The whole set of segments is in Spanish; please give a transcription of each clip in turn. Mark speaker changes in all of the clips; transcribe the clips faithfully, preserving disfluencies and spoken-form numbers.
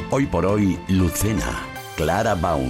Speaker 1: Hoy por hoy, Lucena, Clara Baum.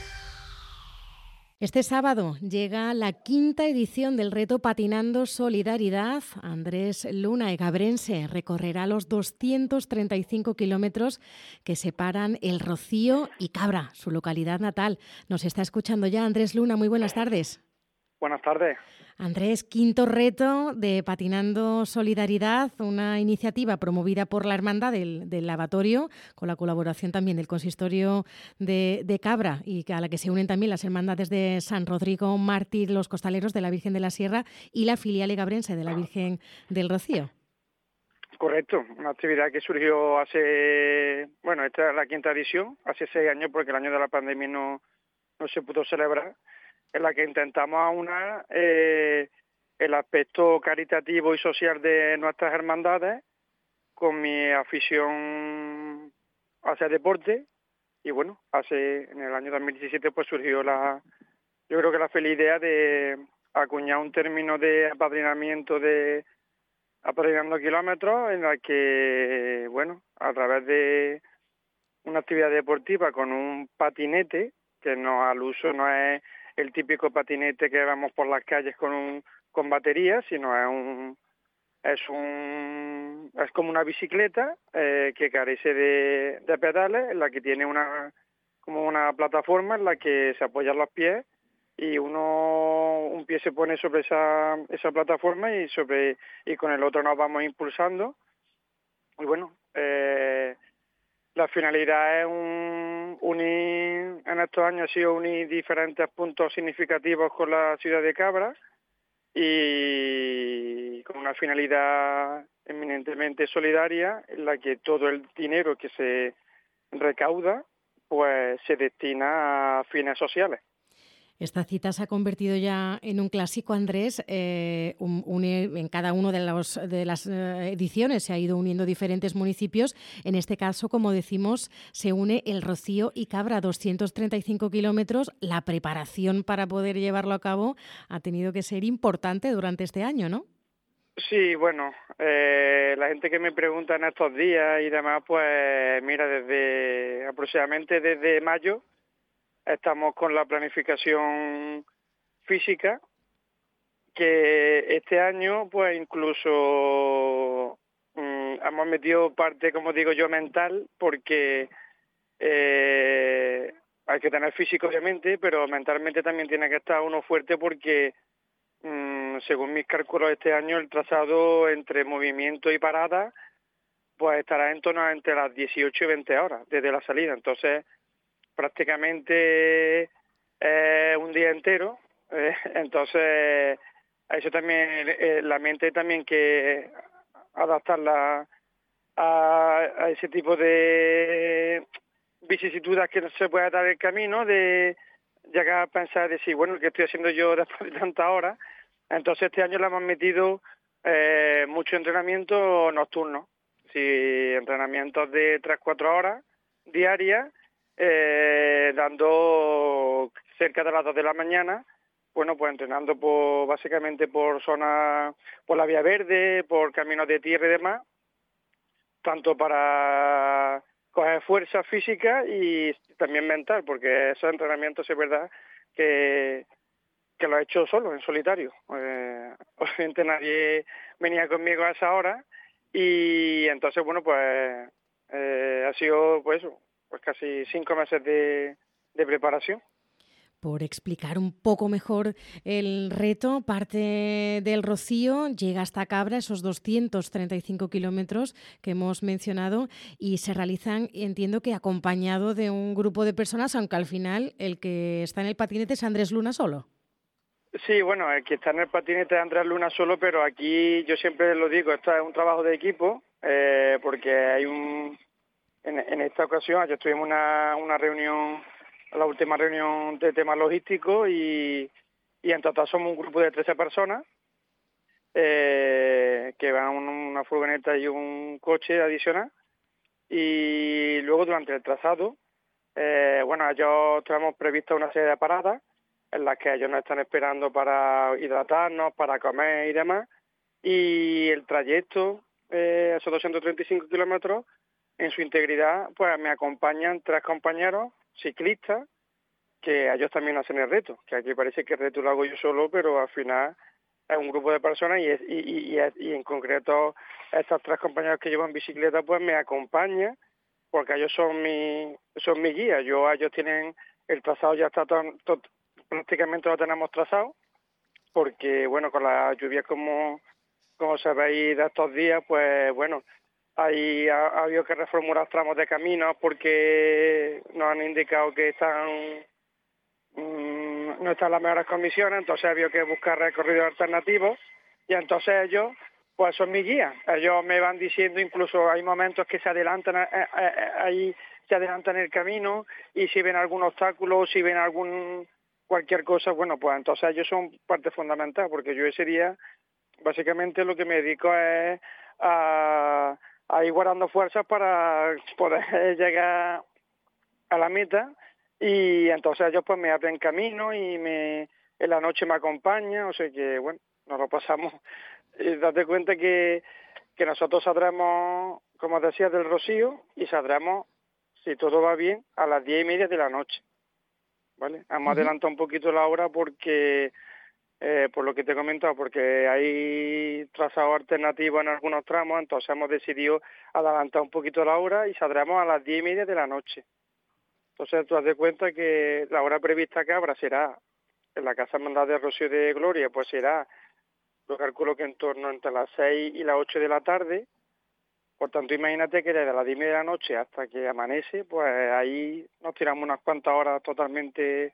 Speaker 2: Este sábado llega la quinta edición del reto Patinando Solidaridad. Andrés Luna, egabrense, recorrerá los doscientos treinta y cinco kilómetros que separan El Rocío y Cabra, su localidad natal. Nos está escuchando ya Andrés Luna. Muy buenas tardes.
Speaker 3: Buenas tardes.
Speaker 2: Andrés, quinto reto de Patinando Solidaridad, una iniciativa promovida por la Hermandad del, del Lavatorio, con la colaboración también del Consistorio de, de Cabra, y a la que se unen también las hermandades de San Rodrigo Mártir, los Costaleros de la Virgen de la Sierra y la filial egabrense de la Virgen del Rocío.
Speaker 3: Correcto, una actividad que surgió hace, bueno, esta es la quinta edición, hace seis años, porque el año de la pandemia no, no se pudo celebrar, en la que intentamos aunar eh, el aspecto caritativo y social de nuestras hermandades con mi afición hacia deporte. Y bueno, hace en el año dos mil diecisiete pues surgió la, yo creo que la feliz idea de acuñar un término de apadrinamiento de apadrinando kilómetros, en la que, bueno, a través de una actividad deportiva con un patinete, que no al uso no es el típico patinete que vamos por las calles con un con batería, sino es un es un es como una bicicleta eh, que carece de, de pedales, en la que tiene una como una plataforma en la que se apoyan los pies y uno un pie se pone sobre esa esa plataforma y sobre y con el otro nos vamos impulsando. Y bueno, eh, la finalidad es un, unir, en estos años ha sido unir diferentes puntos significativos con la ciudad de Cabra y con una finalidad eminentemente solidaria, en la que todo el dinero que se recauda pues se destina a fines sociales.
Speaker 2: Esta cita se ha convertido ya en un clásico, Andrés. Eh, un, un, en cada una de, los, de las eh, ediciones se ha ido uniendo diferentes municipios. En este caso, como decimos, se une El Rocío y Cabra, doscientos treinta y cinco kilómetros. La preparación para poder llevarlo a cabo ha tenido que ser importante durante este año, ¿no?
Speaker 3: Sí, bueno, eh, la gente que me pregunta en estos días y demás, pues mira, desde aproximadamente desde mayo estamos con la planificación física, que este año pues incluso mmm, hemos metido parte, como digo yo, mental, porque eh, hay que tener físico obviamente, pero mentalmente también tiene que estar uno fuerte, porque mmm, según mis cálculos este año el trazado entre movimiento y parada pues estará en torno a entre las dieciocho y veinte horas desde la salida. Entonces prácticamente eh, un día entero, eh, entonces a eso también eh, la mente también que adaptarla a, a ese tipo de vicisitudes que no se puede dar el camino, de llegar a pensar, decir, bueno, ¿qué estoy haciendo yo después de tantas horas? Entonces este año le hemos metido eh, mucho entrenamiento nocturno, sí, entrenamientos de tres cuatro horas diarias, Eh, dando cerca de las dos de la mañana, bueno, pues entrenando por, básicamente por zona, por la vía verde, por caminos de tierra y demás, tanto para coger fuerza física y también mental, porque esos entrenamientos es verdad que, que lo he hecho solo, en solitario. Eh, obviamente nadie venía conmigo a esa hora y entonces, bueno, pues eh, ha sido pues eso, pues casi cinco meses de, de preparación.
Speaker 2: Por explicar un poco mejor el reto, parte del Rocío, llega hasta Cabra, esos doscientos treinta y cinco kilómetros que hemos mencionado, y se realizan, entiendo que acompañado de un grupo de personas, aunque al final el que está en el patinete es Andrés Luna solo.
Speaker 3: Sí, bueno, el que está en el patinete es Andrés Luna solo, pero aquí yo siempre lo digo, esto es un trabajo de equipo, eh, porque hay un... En, en esta ocasión, ayer tuvimos una, una reunión, la última reunión de temas logísticos, y, y en total somos un grupo de trece personas eh, que van en una furgoneta y un coche adicional. Y luego durante el trazado, eh, bueno, ellos tenemos previsto una serie de paradas en las que ellos nos están esperando para hidratarnos, para comer y demás. Y el trayecto, eh, esos doscientos treinta y cinco kilómetros, en su integridad, pues me acompañan tres compañeros ciclistas que ellos también hacen el reto, que aquí parece que el reto lo hago yo solo, pero al final es un grupo de personas y, es, y, y, y, es, y en concreto estos tres compañeros que llevan bicicleta pues me acompañan porque ellos son mi, son mi guía. Yo, ellos tienen el trazado, ya está todo, todo, prácticamente lo tenemos trazado, porque bueno, con las lluvias como, como sabéis de estos días, pues bueno, ahí ha, ha habido que reformular tramos de caminos porque nos han indicado que están mmm, no están en las mejores condiciones, entonces ha habido que buscar recorridos alternativos y entonces ellos pues son mi guía. Ellos me van diciendo, incluso hay momentos que se adelantan eh, eh, ahí se adelantan el camino y si ven algún obstáculo, si ven algún cualquier cosa, bueno, pues entonces ellos son parte fundamental, porque yo ese día básicamente lo que me dedico es a, a ir guardando fuerzas para poder llegar a la meta y entonces ellos pues me abren camino y me en la noche me acompañan, o sea que bueno, nos lo pasamos. Eh, date cuenta que, que nosotros saldremos, como decía, del Rocío y saldremos, si todo va bien, a las diez y media de la noche, ¿vale? Hemos uh-huh. adelantado un poquito la hora porque, eh, por lo que te he comentado, porque hay trazado alternativo en algunos tramos, entonces hemos decidido adelantar un poquito la hora y saldremos a las diez y media de la noche. Entonces tú das cuenta que la hora prevista que habrá será en la Casa Hermandad de Rocío de Gloria, pues será, yo calculo que en torno entre las seis y las ocho de la tarde. Por tanto, imagínate que desde las diez de la noche hasta que amanece, pues ahí nos tiramos unas cuantas horas totalmente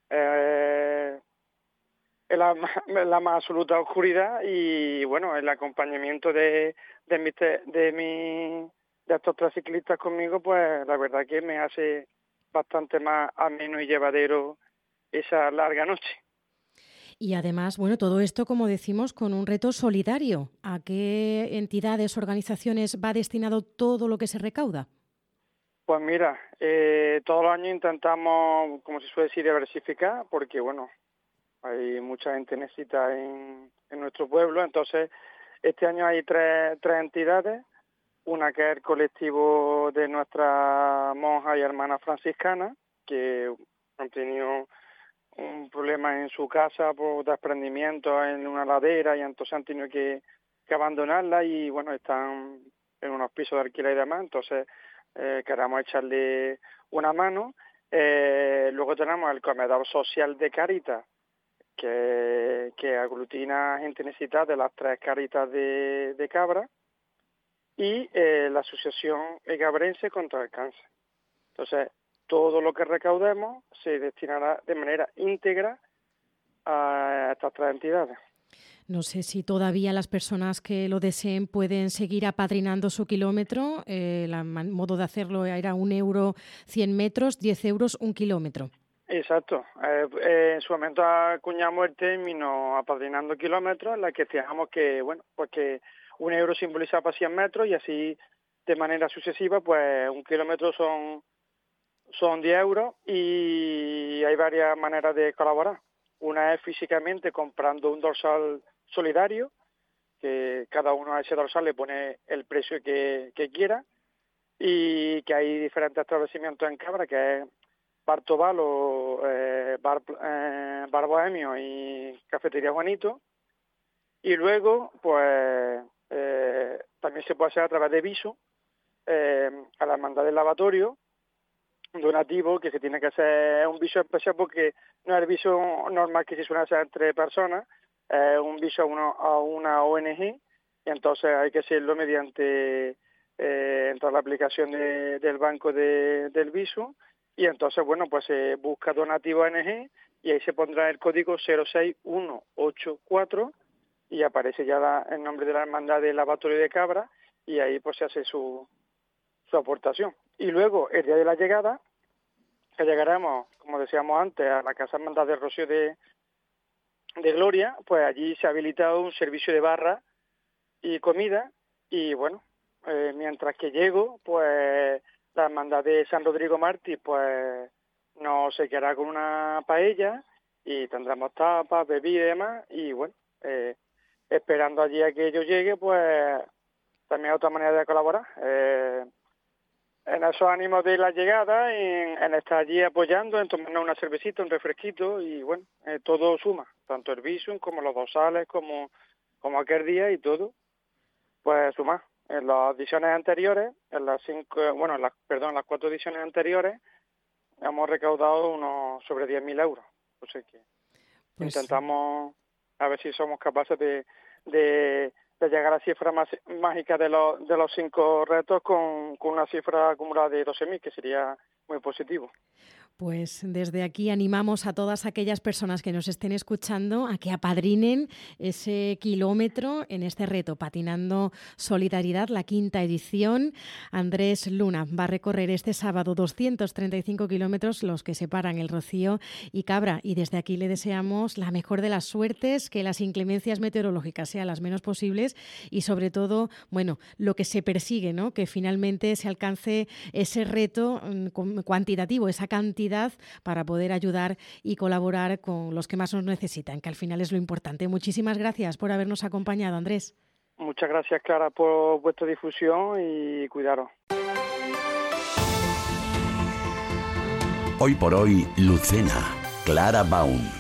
Speaker 3: eh, en, la, en la más absoluta oscuridad y, bueno, el acompañamiento de, de, mi, de, mi, de estos tres ciclistas conmigo, pues la verdad que me hace bastante más ameno y llevadero esa larga noche.
Speaker 2: Y además, bueno, todo esto, como decimos, con un reto solidario. ¿A qué entidades, organizaciones va destinado todo lo que se recauda?
Speaker 3: Pues mira, eh, todos los años intentamos, como se suele decir, diversificar, porque bueno, hay mucha gente necesita en, en nuestro pueblo. Entonces, este año hay tres, tres entidades. Una que es el colectivo de nuestra monja y hermana franciscana, que han tenido un problema en su casa por desprendimiento en una ladera y entonces han tenido que, que abandonarla y bueno, están en unos pisos de alquiler y demás, entonces eh, queremos echarle una mano. Eh, luego tenemos el comedor social de Cáritas, que, que aglutina gente necesitada de las tres Cáritas de, de Cabra y eh, la Asociación Egabrense contra el Cáncer. Entonces, todo lo que recaudemos se destinará de manera íntegra a estas tres entidades.
Speaker 2: No sé si todavía las personas que lo deseen pueden seguir apadrinando su kilómetro. Eh, el modo de hacerlo era un euro cien metros, diez euros un kilómetro.
Speaker 3: Exacto. Eh, eh, en su momento acuñamos el término apadrinando kilómetros, en la que fijamos que, bueno, pues que un euro simboliza para cien metros y así de manera sucesiva, pues un kilómetro son Son diez euros y hay varias maneras de colaborar. Una es físicamente comprando un dorsal solidario, que cada uno a ese dorsal le pone el precio que, que quiera y que hay diferentes establecimientos en Cabra, que es Bar Tobalo, eh, Bar, eh, Bar Bohemio y Cafetería Juanito. Y luego, pues, eh, también se puede hacer a través de Viso, eh, a la hermandad del lavatorio, donativo, que se tiene que hacer un viso especial porque no es el viso normal que se suele hacer entre personas, es eh, un viso a, uno, a una O N G y entonces hay que hacerlo mediante eh, entrar la aplicación de, del banco de, del viso y entonces, bueno, pues se busca donativo O N G y ahí se pondrá el código cero seis uno ocho cuatro y aparece ya la, el nombre de la hermandad del lavatorio de Cabra y ahí pues se hace su, su aportación. Y luego, el día de la llegada, que llegaremos, como decíamos antes, a la Casa Hermandad de Rocío de, de Gloria, pues allí se ha habilitado un servicio de barra y comida, y bueno, eh, mientras que llego, pues la Hermandad de San Rodrigo Mártir, pues nos se quedará con una paella, y tendremos tapas, bebidas y demás, y bueno, eh, esperando allí a que yo llegue, pues también otra manera de colaborar. Eh, en esos ánimos de la llegada, en, en estar allí apoyando, en tomarnos una cervecita, un refresquito, y bueno, eh, todo suma, tanto el visum como los dorsales, como, como aquel día y todo, pues suma. En las ediciones anteriores, en las cinco, bueno, en las, perdón, en las cuatro ediciones anteriores, hemos recaudado unos sobre diez mil euros. O sea que pues intentamos a ver si somos capaces de, de, de llegar a la cifra más, mágica de los, de los cinco retos con, con una cifra acumulada de doce mil, que sería muy positivo.
Speaker 2: Pues desde aquí animamos a todas aquellas personas que nos estén escuchando a que apadrinen ese kilómetro en este reto, Patinando Solidaridad, la quinta edición. Andrés Luna va a recorrer este sábado doscientos treinta y cinco kilómetros, los que separan el Rocío y Cabra. Y desde aquí le deseamos la mejor de las suertes, que las inclemencias meteorológicas sean las menos posibles y sobre todo, bueno, lo que se persigue, ¿no? Que finalmente se alcance ese reto cuantitativo, esa cantidad para poder ayudar y colaborar con los que más nos necesitan, que al final es lo importante. Muchísimas gracias por habernos acompañado, Andrés.
Speaker 3: Muchas gracias, Clara, por vuestra difusión y cuidaros.
Speaker 1: Hoy por hoy, Lucena, Clara Baun.